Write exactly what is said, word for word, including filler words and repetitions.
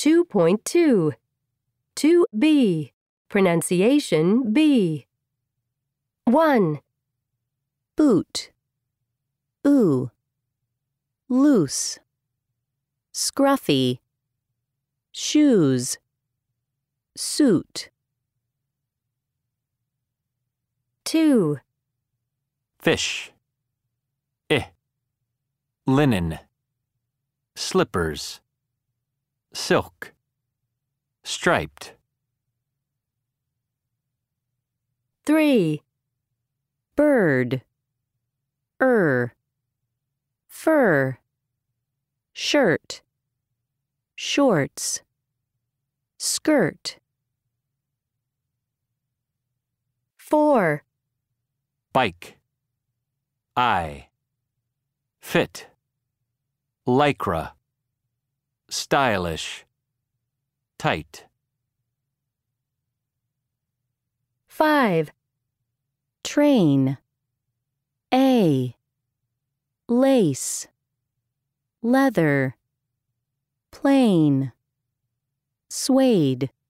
two point two. two B. Pronunciation B. one. Boot, ooh, loose, scruffy, shoes, suit. two. Fish. Eh. Linen. Slippers. Silk. Striped. three. Bird, er, fur, shirt, shorts, skirt. four. Bike. Eye. Fit. Lycra. Stylish. Tight. five. Train, a, lace, leather, plain, suede.